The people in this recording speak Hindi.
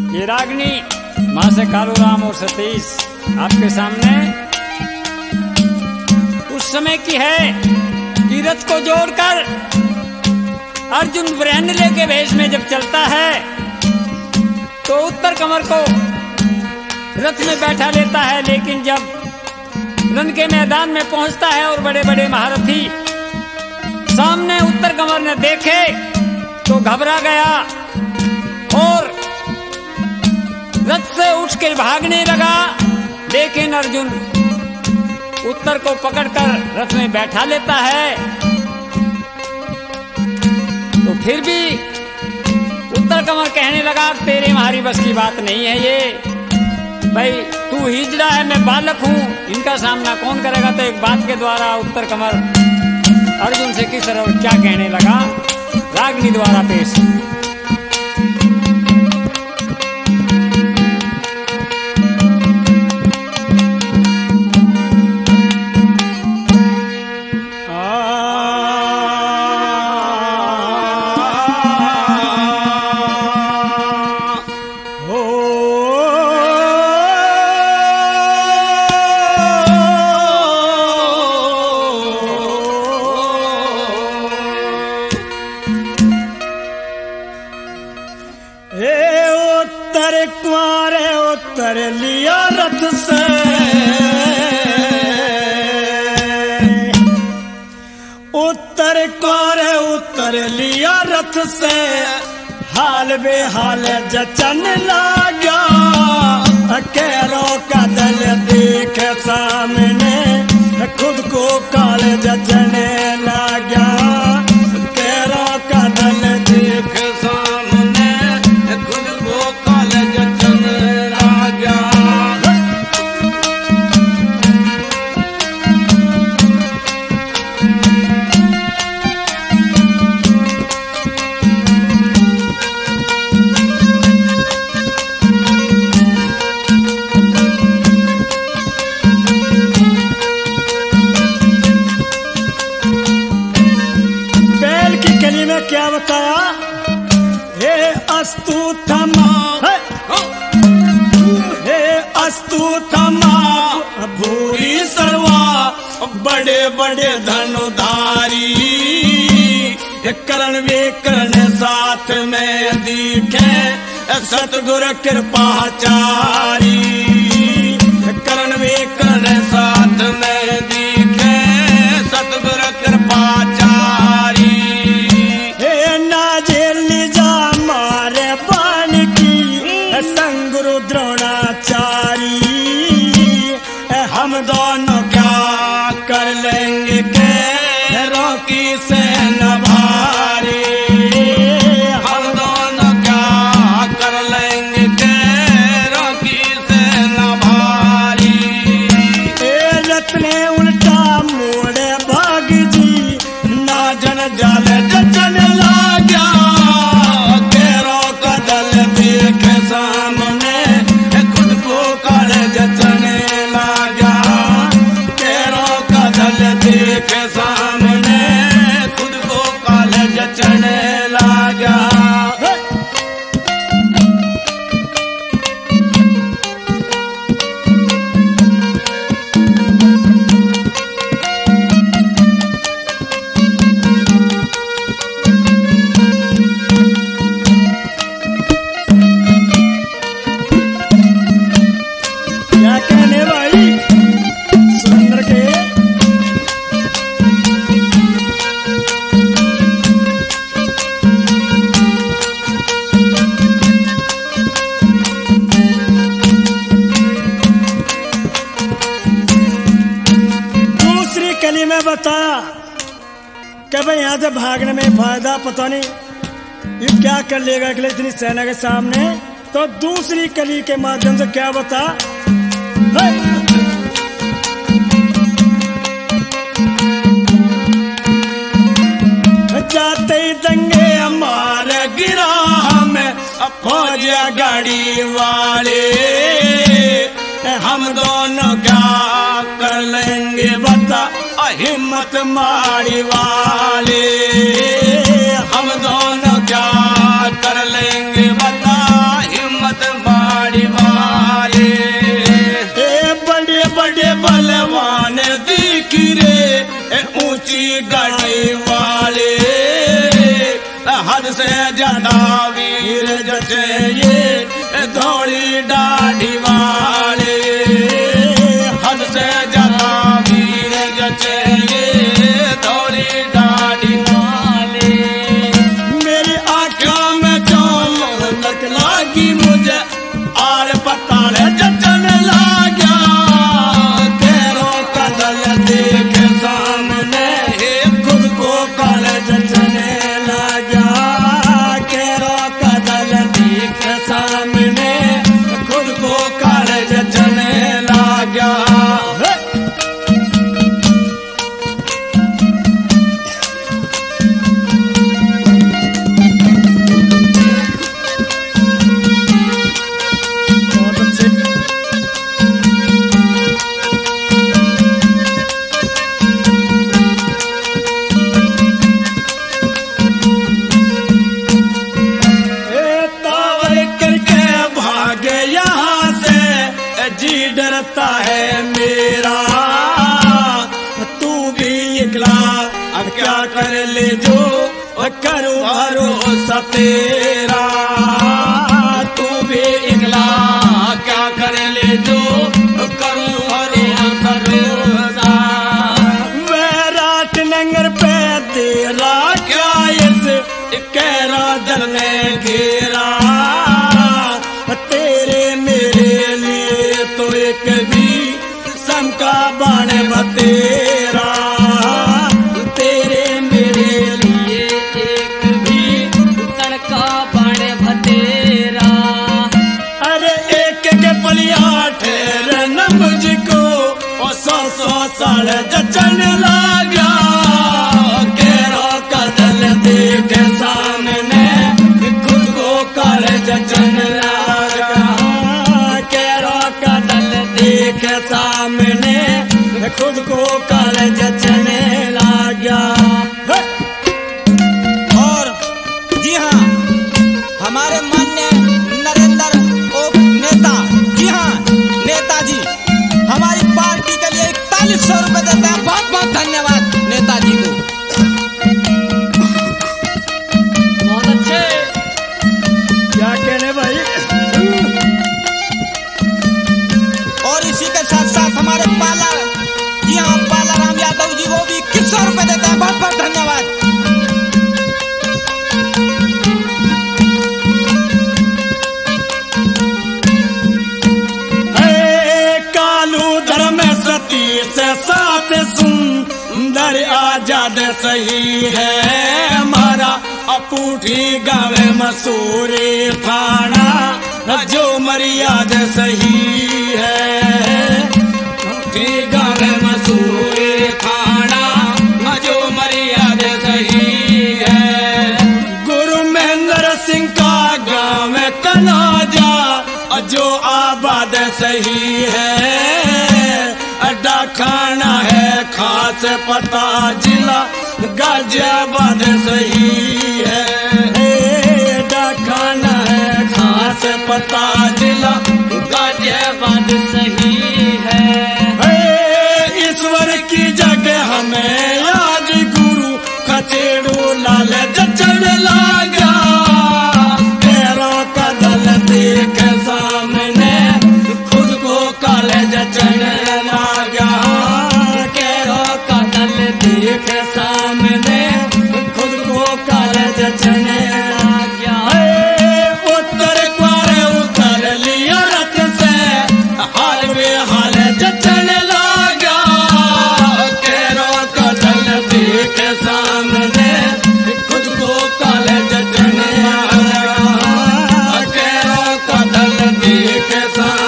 ये रागनी माँ से कालूराम और सतीश आपके सामने उस समय की है कि रथ को जोड़कर अर्जुन ब्रह्मले के वेश में जब चलता है तो उत्तर कमर को रथ में बैठा लेता है, लेकिन जब रण के मैदान में पहुंचता है और बड़े बड़े महारथी सामने उत्तर कमर ने देखे तो घबरा गया और रथ से उठ के भागने लगा। लेकिन अर्जुन उत्तर को पकड़कर रथ में बैठा लेता है, तो फिर भी उत्तर कमर कहने लगा तेरे हमारी बस की बात नहीं है ये, भाई तू हिजड़ा है, मैं बालक हूं, इनका सामना कौन करेगा। तो एक बात के द्वारा उत्तर कमर अर्जुन से किस तरह क्या कहने लगा, रागनी द्वारा पेश। उत्तर लिया रथ से, उत्तर कुआरे उत्तर लिया रथ से, हाल बेहाल जचन लागा, कैरो का दल देख सामने, खुद को काल जचने लगा, कैरो का दल देख सामने, खुद को काल जचने लगा। क्या बताया, हे अस्तु थमा, हे अस्तु थमा भूरी सर्वा, बड़े बड़े धनुधारी, करण वे करण साथ में दिखे, सतगुरु कृपाचारी, करण वे करण साथ में दिखे, सतगुरु कृपाचारी। संगुरु द्रोणाचारी, हम दोनों क्या कर लेंगे के रोकी से न भारी, हम दोनों क्या कर लेंगे के रोकी से न भारी। रथ ने उल्टा मोड़े भाग जी, ना जन जाल जचन लागा, केरो का दल देख सामने, खुद को काल जचने लगा, केरो का दल देख सामने, खुद को काल जचने लगा। में बताया कि भाई यहाँ से भागने में फायदा पता नहीं, ये क्या कर लेगा अगले इतनी सेना के सामने। तो दूसरी कली के माध्यम से क्या बता, जाते ही दंगे हमारे गिरा हमें फौज गाड़ी वाले, हम दोनों क्या कर लेंगे बता, हिम्मत मारी वाले, हम दोनों क्या कर लेंगे बता, हिम्मत गाड़ी वाले हद से ज्यादा वीर जचे ये धौली दाढ़ी वाले हद से ज्यादा वीर जचे ये धौली दाढ़ी वाले मेरी आँखों में चमक लागी मुझे आर पताल जचन लागा तेरो कदल देख सामने खुद को कल जचने लगा तेरो कदल देख सामने खुद को कल जचने लगा जी डरता है मेरा तू भी इकला अब क्या कर ले जो करूं भरोसा तेरा तू भी इकला क्या कर ले जो करूं भरोसा वैराट नंगर पे तेरा क्या इस कहरा दल ने घेरा तेरे मेरे लिए तो एक भी समका बाण बतेरा तेरे मेरे लिए एक भी सड़का बाण बतेरा अरे एक के पलिया ठहर न मुझको और 100 साल जचन लगा केरो कदल देख सामने खुद को कर जचन लगा केरो कदल देख सामने खुद को कर जचने लगा और जी हाँ हमारे माननीय नरेंद्र नेता जी हाँ नेताजी हमारी पार्टी के लिए 4100 रुपए देते हैं बहुत बहुत धन्यवाद नेताजी को बहुत अच्छे क्या कहने भाई और इसी के साथ साथ हमारे पाला जी हाँ पाला राम यादव जी वो भी 2100 रुपए देते हैं बहुत बहुत धन्यवाद कालू धर्म सती से साथ सुंदर आजाद सही है हमारा अपूठी गाँव मसूरी थाना जो मर्याद सही है गाँव मसूरी थाना जो मर्याद सही है गुरु महेंद्र सिंह का गाँव कनाजा जो आबाद सही है अड्डा खाना है खास पता जिला गाजियाबाद सही है अड्डा खाना है खास पता जिला गाजियाबाद सही है ईश्वर की जगह हमें आज गुरु खचेड़ू लाल जचन लगा तेरा कदल देख सामने खुद को काल जचन लगा तेरा कदल देख सामने खुद को काल जचन लगा उत्तर द्वार उतर लिया रथ से हाल बेहाल जचन लगा तेरा कदल देख सामने खुद को काल जचन लगा तेरा कदल देख सामने